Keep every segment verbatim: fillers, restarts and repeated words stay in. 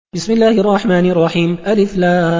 بسم الله الرحمن الرحيم. ألف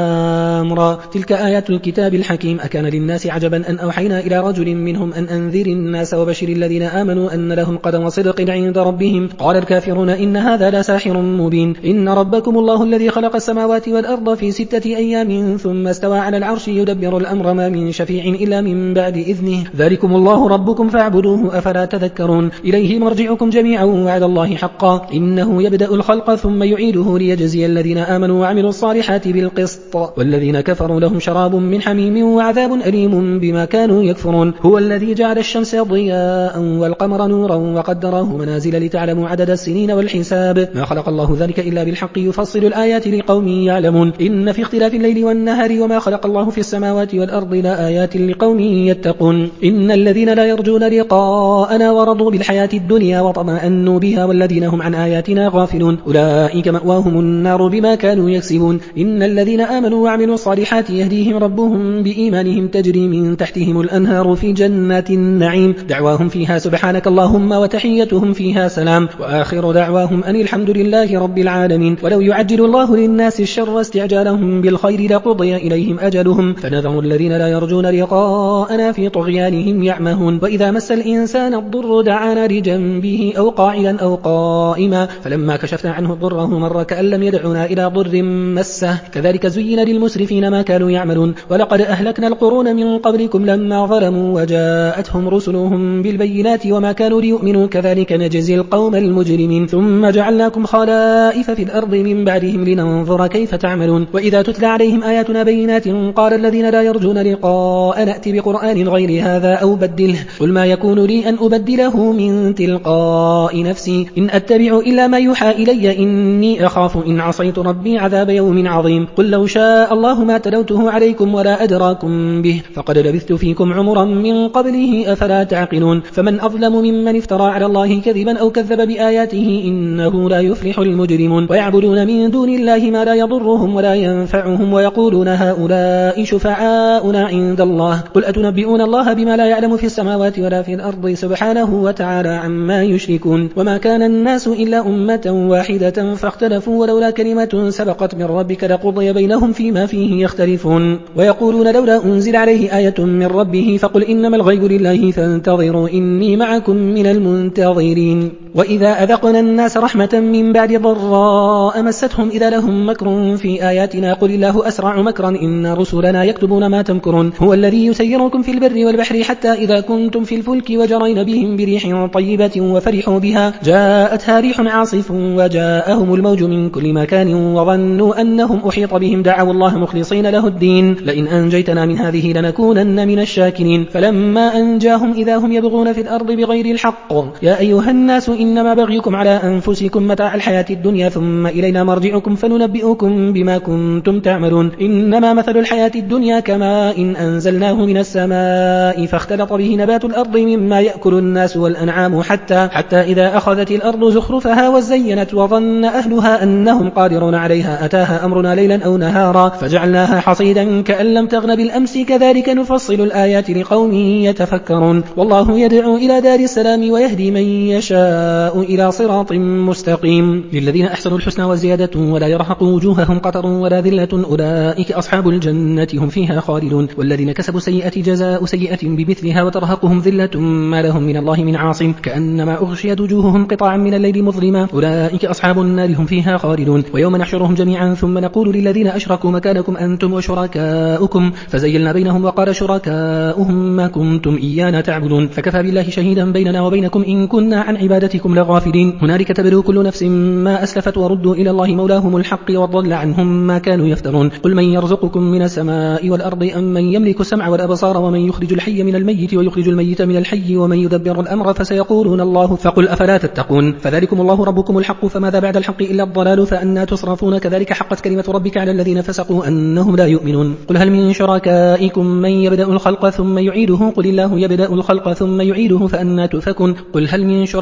لام را. تلك آيات الكتاب الحكيم. أكان للناس عجبا أن أوحينا إلى رجل منهم أن أنذر الناس وبشر الذين آمنوا أن لهم قدم صدق عند ربهم. قال الكافرون إن هذا لساحر مبين. إن ربكم الله الذي خلق السماوات والأرض في ستة أيام ثم استوى على العرش يدبر الأمر ما من شفيع إلا من بعد إذنه. ذلكم الله ربكم فاعبدوه أفلا تذكرون. إليه مرجعكم جميعا وعد الله حقا. إنه يبدأ الخلق ثم يعيده ليجزي الذين آمنوا وعملوا الصالحات بالقسط والذين كفروا لهم شراب من حميم وعذاب أليم بما كانوا يكفرون. هو الذي جعل الشمس ضياء والقمر نورا وقدره منازل لتعلموا عدد السنين والحساب. ما خلق الله ذلك إلا بالحق يفصل الآيات لقوم يعلمون. إن في اختلاف الليل والنهار وما خلق الله في السماوات والأرض لآيات لقوم يتقون. إن الذين لا يرجون لقاءنا ورضوا بالحياة الدنيا وطمأنوا بها والذين هم عن آياتنا غافلون أولئك مأواهم النار بما كانوا يكسبون. إن الذين آمنوا وعملوا الصالحات يهديهم ربهم بإيمانهم تجري من تحتهم الأنهار في جنات النعيم دعواهم فيها سبحانك اللهم وتحيتهم فيها سلام وآخر دعواهم أن الحمد لله رب العالمين. ولو يعجل الله للناس الشر استعجالهم بالخير لقضي إليهم أجلهم فنذر الذين لا يرجون لقاءنا في طغيانهم يعمهون. وإذا مس الإنسان الضر دعانا لجنبه أو قاعدا أو قائما فلما كشفنا عنه ضره مر كأن لم يدعنا إلى ضر مسه كذلك زين للمسرفين ما كانوا يعملون. ولقد أهلكنا القرون من قبلكم لما ظلموا وجاءتهم رسلهم بالبينات وما كانوا ليؤمنوا كذلك نجزي القوم المجرمين. ثم جعلناكم خلائف في الأرض من بعدهم لننظر كيف تعملون. وإذا تتلى عليهم آياتنا بينات قال الذين لا يرجون لقاء نأتي بقرآن غير هذا أو بدله قل ما يكون لي أن أبدله من تلقاء نفسي إن أتبع إلا ما يوحى إلي إني أخاف إن عصيت ربي عذاب يوم عظيم. قل لو شاء الله ما تلوته عليكم ولا أدراكم به فقد لبثت فيكم عمرا من قبله أفلا تعقلون. فمن أظلم ممن افترى على الله كذبا أو كذب بآياته إنه لا يفلح المجرمون. ويعبدون من دون الله ما لا يضرهم ولا ينفعهم ويقولون هؤلاء شفعاؤنا عند الله قل أتنبئون الله بما لا يعلم في السماوات ولا في الأرض سبحانه وتعالى عما يشركون. وما كان الناس إلا أمة واحدة فاختلفوا ولولا كلمة سبقت من ربك لقضي بينهم فيما فيه يختلفون. ويقولون لولا أنزل عليه آية من ربه فقل إنما الغيب لله فانتظروا إني معكم من المنتظرين. وإذا أذقنا الناس رحمة من بعد ضراء مستهم إذا لهم مكر في آياتنا قل الله أسرع مكرا إن رسلنا يكتبون ما تمكرون. هو الذي يسيركم في البر والبحر حتى إذا كنتم في الفلك وجرين بهم بريح طيبة وفرحوا بها جاءتها ريح عاصف وجاءهم الموج من كل مكان وظنوا أنهم أحيط بهم دعوا الله مخلصين له الدين لئن أنجيتنا من هذه لنكونن من الشاكرين. فلما أنجاهم إذا هم يبغون في الأرض بغير الحق يا أيها الناس إنما بغيكم على أنفسكم متاع الحياة الدنيا ثم إلينا مرجعكم فننبئكم بما كنتم تعملون. إنما مثل الحياة الدنيا كماء إن أنزلناه من السماء فاختلط به نبات الأرض مما يأكل الناس والأنعام حتى, حتى إذا أخذت الأرض زخرفها وزينت وظن أهلها أنهم قادرون عليها أتاها أمرنا ليلا أو نهارا فجعلناها حصيدا كأن لم تغن بالأمس كذلك نفصل الآيات لقوم يتفكرون. والله يدعو إلى دار السلام ويهدي من يشاء إلى صراط مستقيم. للذين أحسنوا الحسنى وزيادة ولا يرهق وجوههم قتر ولا ذلة أولئك أصحاب الجنة هم فيها خالدون. والذين كسبوا سيئة جزاء سيئة بمثلها وترهقهم ذلة ما لهم من الله من عاصم كأنما أغشيت وجوههم قطعا من الليل مظلما أولئك أصحاب النار هم فيها خالدون. ويوم نحشرهم جميعا ثم نقول للذين أشركوا مكانكم أنتم وشركاؤكم فزيلنا بينهم وقال شركاؤهم ما كنتم إيانا تعبدون فكفى بالله شهيدا بيننا وبينكم إن كنا عن عبادتكم لغافلين. هنالك تبلو كل نفس ما أسلفت وردوا إلى الله مولاهم الحق وضل عنهم ما كانوا يفترون. قل من يرزقكم من السماء والأرض أم من يملك السمع والأبصار ومن يخرج الحي من الميت ويخرج الميت من الحي ومن يدبر الأمر فسيقولون الله فقل أفلا تتقون. فذلكم الله ربكم الحق فماذا بعد الحق إلا الضلال فأنا تصرفون. كذلك حقت كلمة ربك على الذين فسقوا أنهم لا يؤمنون. قل هل من شركائكم من يبدأ الخلق ثم يعيده قل الله يبدأ الخلق ثم يعيده فأنا تؤفكون. قل هل من شركائكم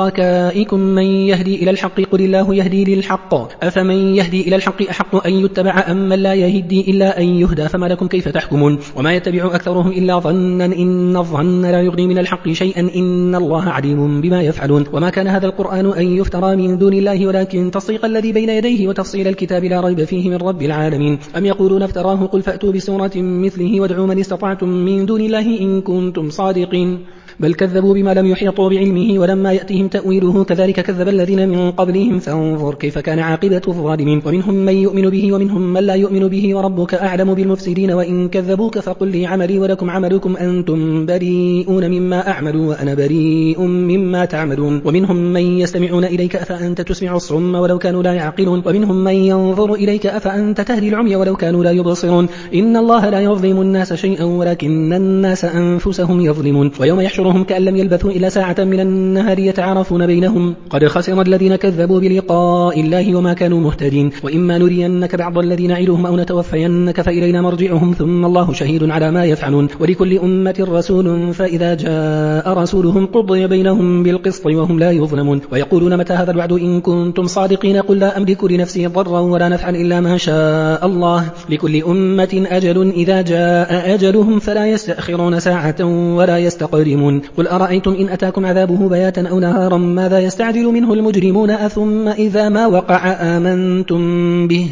أولئكم من يهدي إلى الحق قل الله يهدي للحق أفمن يهدي إلى الحق أحق أن يتبع أم من لا يهدي إلا أن يهدى فما لكم كيف تحكمون وما يتبع أكثرهم إلا ظنا إن الظن لا يغني من الحق شيئا إن الله عليم بما يفعلون وما كان هذا القرآن أن يفترى من دون الله ولكن تصديق الذي بين يديه وتفصيل الكتاب لا ريب فيه من رب العالمين أم يقولون افتراه قل فأتوا بسورة مثله وادعوا من استطعتم من دون الله إن كنتم صادقين بل كذبوا بما لم يحيطوا بعلمه ولما يأتهم تأويله كذلك كذب الذين من قبلهم فانظر كيف كان عاقبة الظالمين ومنهم من يؤمن به ومنهم من لا يؤمن به وربك أعلم بالمفسدين وإن كذبوك فقل لي عملي ولكم عملكم أنتم بريئون مما أعمل وأنا بريء مما تعملون ومنهم من يستمعون إليك أفأنت تسمع الصم ولو كانوا لا يعقلون ومنهم من ينظر إليك أفأنت تهدي العمي ولو كانوا لا يبصرون إن الله لا يظلم الناس شيئا ولكن الناس أنفسهم يظلمون ويوم يحشر هم كأن لم يلبثوا إلا ساعة من النهار يتعارفون بينهم قد خسر الذين كذبوا بلقاء الله وما كانوا مهتدين وإما نرينك بعض الذين نعدهم أو نتوفينك فإلينا مرجعهم ثم الله شهيد على ما يفعلون ولكل أمة رسول فإذا جاء رسولهم قضي بينهم بالقسط وهم لا يظلمون ويقولون متى هذا الوعد إن كنتم صادقين قل لا أملك لنفسي ضرا ولا نفعا إلا ما شاء الله لكل أمة أجل إذا جاء أجلهم فلا يستأخرون ساعة ولا يستقدمون قل أرأيتم إن أتاكم عذابه بياتا أو نهارا ماذا يستعجل منه المجرمون أثم إذا ما وقع آمنتم به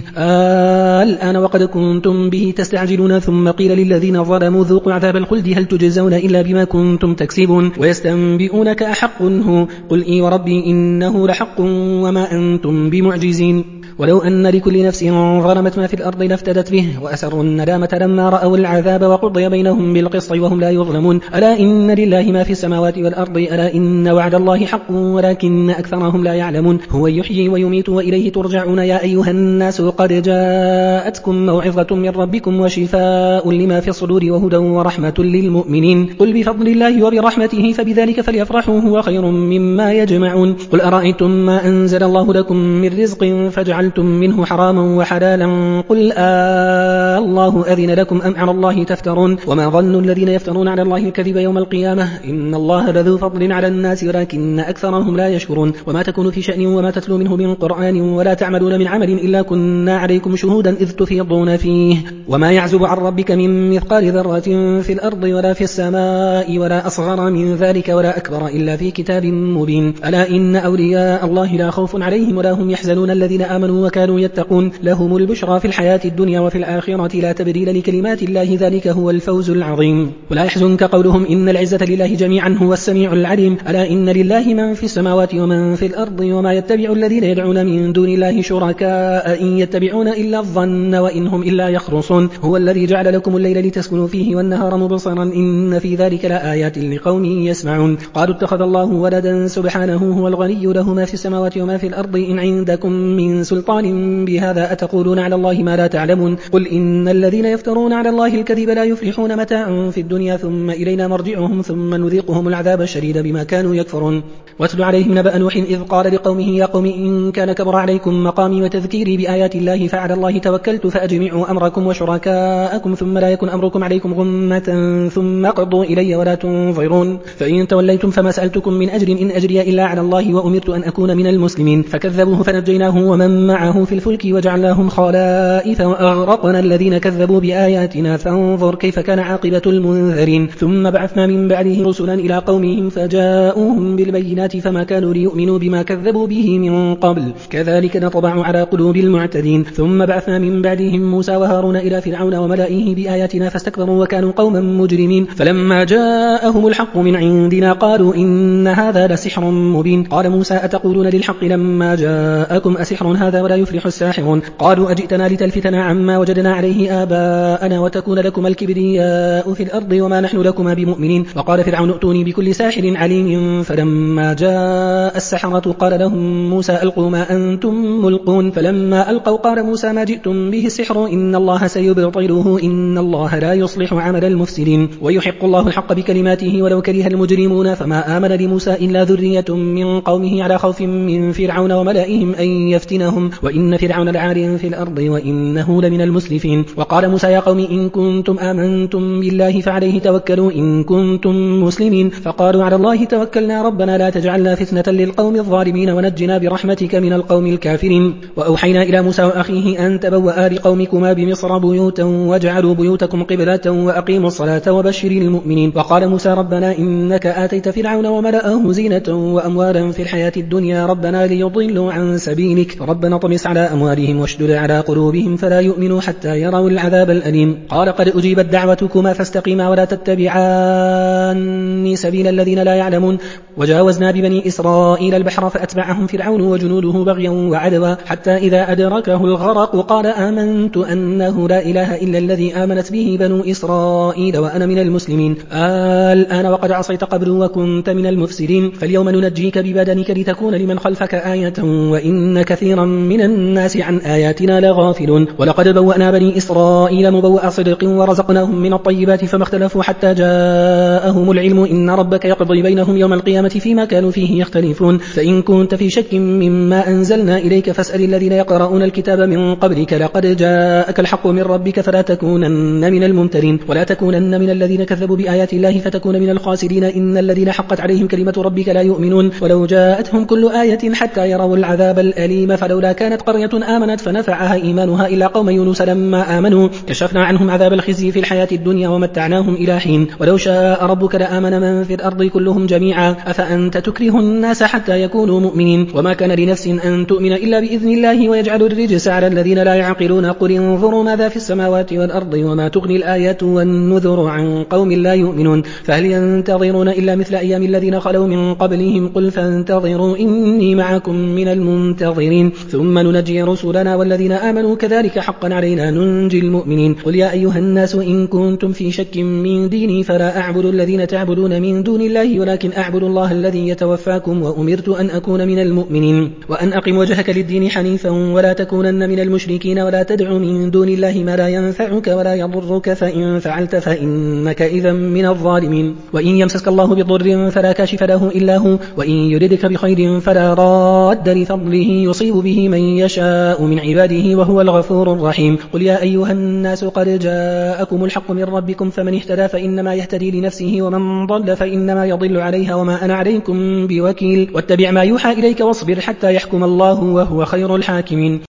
آه الآن وقد كنتم به تستعجلون ثم قيل للذين ظلموا ذوقوا عذاب الخلد هل تجزون إلا بما كنتم تكسبون ويستنبئونك أحق هو قل إي وربي إنه لحق وما أنتم بمعجزين ولو أن لكل نفس ظلمت ما في الأرض لافتدت به وأسروا الندامة لما رأوا العذاب وقضي بينهم بالقسط وهم لا يظلمون ألا إن لله ما في السماوات والأرض ألا إن وعد الله حق ولكن أكثرهم لا يعلمون هو يحيي ويميت وإليه ترجعون يا أيها الناس قد جاءتكم موعظة من ربكم وشفاء لما في الصدور وهدى ورحمة للمؤمنين قل بفضل الله وبرحمته فبذلك فليفرحوا هو خير مما يجمعون قل أرأيتم ما أنزل الله لكم من رزق فجعل منه حراما وحلالا قل آه الله أذن لكم أم على الله تفترون وما ظن الذين يفترون على الله الكذب يوم القيامة إن الله لذو فضل على الناس ولكن أكثرهم لا يشكرون وما تكون في شأن وما تتلو منه من قرآن ولا تعملون من عمل إلا كنا عليكم شهودا إذ تفيضون فيه وما يعزب عن ربك من مثقال ذرة في الأرض ولا في السماء ولا أصغر من ذلك ولا أكبر إلا في كتاب مبين ألا إن أولياء الله لا خوف عليهم ولا هم يحزنون الذين آمنوا وكانوا يتقون لهم البشرى في الحياة الدنيا وفي الآخرة لا تبديل لكلمات الله ذلك هو الفوز العظيم ولا يحزنك قولهم إن العزة لله جميعا هو السميع العليم ألا إن لله من في السماوات ومن في الأرض وما يتبع الذين يدعون من دون الله شركاء إن يتبعون إلا الظن وإنهم إلا يخرصون هو الذي جعل لكم الليل لتسكنوا فيه والنهار مبصرا إن في ذلك لآيات لقوم يسمعون قالوا اتخذ الله ولدا سبحانه هو الغني له ما في السماوات وما في الأرض إن عندكم من سلطان بهذا أتقولون على الله ما لا تعلمون قل إن الذين يفترون على الله الكذب لا يفلحون متاعا في الدنيا ثم إلينا مرجعهم ثم نذيقهم العذاب الشديد بما كانوا يكفرون واتل عليهم نبأ نوح إذ قال لقومه يا قوم إن كان كبر عليكم مقامي وتذكيري بآيات الله فعلى الله توكلت فأجمعوا أمركم وشركاءكم ثم لا يكن أمركم عليكم غمة ثم قضوا إلي ولا تنظرون فإن توليتم فما سألتكم من أجر إن أجري إلا على الله وأمرت أن أكون من المسلمين فكذبوه فنجيناه ومن معه في الفلك وجعلناهم خلائف وأغرقنا الذين كذبوا بآياتنا فانظر كيف كان عاقبة المنذرين ثم بعثنا من بعده رسلا إلى قومهم فجاءوهم بالبينات فما كانوا ليؤمنوا بما كذبوا به من قبل كذلك نطبع على قلوب المعتدين ثم بعثنا من بعدهم موسى وهارون إلى فرعون وملئه بآياتنا فاستكبروا وكانوا قوما مجرمين فلما جاءهم الحق من عندنا قالوا إن هذا لسحر مبين قال موسى أتقولون للحق لما جاءكم أسحر هذا ولا يفلح الساحرون قالوا أجئتنا لتلفتنا عما وجدنا عليه آباءنا وتكون لكما الكبرياء في الأرض وما نحن لكما بمؤمنين وقال فرعون ائتوني بكل ساحر عليم فلما جاء السحرة قال لهم موسى ألقوا ما أنتم ملقون فلما ألقوا قال موسى ما جئتم به السحر إن الله سيبطله إن الله لا يصلح عمل المفسدين ويحق الله الحق بكلماته ولو كره المجرمون فما آمن لموسى إلا ذرية من قومه على خوف من فرعون وملئهم أن يفتنهم وإن فرعون لعال في الأرض وإنه لمن المسرفين وقال موسى يا قوم إن كنتم آمنتم بالله فعليه توكلوا إن كنتم المسلمين، فقالوا على الله توكلنا ربنا لا تجعلنا فتنة للقوم الظالمين ونجنا برحمتك من القوم الكافرين. وأوحينا إلى موسى وأخيه أن تبوأ لقومكما بمصر بيوتا واجعلوا بيوتكم قبلة وأقيموا الصلاة وبشر المؤمنين. وقال موسى ربنا إنك آتيت فرعون وملأه زينة وأموالا في الحياة الدنيا ربنا ليضلوا عن سبيلك ربنا طمس على أموالهم واشدد على قلوبهم فلا يؤمنوا حتى يروا العذاب الأليم. قال قد أجيبت دعوتكما فاستقيما ولا تتبعان سبيل الذين لا يعلمون. وجاوزنا ببني إسرائيل البحر فأتبعهم فرعون وجنوده بغيا وعدوا حتى إذا أدركه الغرق قال آمنت أنه لا إله إلا الذي آمنت به بنو إسرائيل وأنا من المسلمين. الآن وقد عصيت قبل وكنت من المفسدين فاليوم ننجيك ببدنك لتكون لمن خلفك آية وإن كثيرا من الناس عن آياتنا لغافلون. ولقد بوأنا بني إسرائيل مبوأ صدق ورزقناهم من الطيبات فما اختلفوا حتى جاءهم العلم إن ربك يقضي بينهم يوم القيامة فيما كانوا فيه يختلفون. فإن كنت في شك مما أنزلنا إليك فاسأل الذين يقرؤون الكتاب من قبلك لقد جاءك الحق من ربك فلا تكونن من الممترين ولا تكونن من الذين كذبوا بآيات الله فتكون من الخاسرين. إن الذين حقت عليهم كلمة ربك لا يؤمنون ولو جاءتهم كل آية حتى يروا العذاب الأليم. فلولا كانت قرية آمنت فنفعها إيمانها إلا قوم يونس لما آمنوا كشفنا عنهم عذاب الخزي في الحياة الدنيا ومتعناهم إلى حين. ولو شاء ربك لآمن من في الأرض كلهم جميعا أفأنت تكره الناس حتى يكونوا مؤمنين. وما كان لنفس أن تؤمن إلا بإذن الله ويجعل الرجس على الذين لا يعقلون. قل انظروا ماذا في السماوات والأرض وما تغني الآيات والنذر عن قوم لا يؤمنون. فهل ينتظرون إلا مثل أيام الذين خلوا من قبلهم قل فانتظروا إني معكم من المنتظرين ثم ننجي رسلنا والذين آمنوا كذلك حقا علينا ننجي المؤمنين. قل يا أيها الناس إن كنتم في شك من ديني فلا أعبد الذين تعبدون من دون الله ولكن أعبد الله الذي يتوفاكم وأمرت أن أكون من المؤمنين وأن أقم وجهك للدين حنيفا ولا تكونن من المشركين ولا تدع من دون الله ما لا ينفعك ولا يضرك فإن فعلت فإنك إذا من الظالمين. وإن يمسسك الله بضر فلا كاشف له إلا هو وإن يردك بخير فلا راد لفضله يصيب به من يشاء من عباده وهو الغفور الرحيم. قل يا أيها الناس قد جاءكم الحق من ربكم فمن اهتدى فإنما يهتدي لنفسه ومن ضل فإنما يضل عليها وما أنا عليكم بوكيل. واتبع ما يوحى إليك واصبر حتى يحكم الله وهو خير الحاكمين.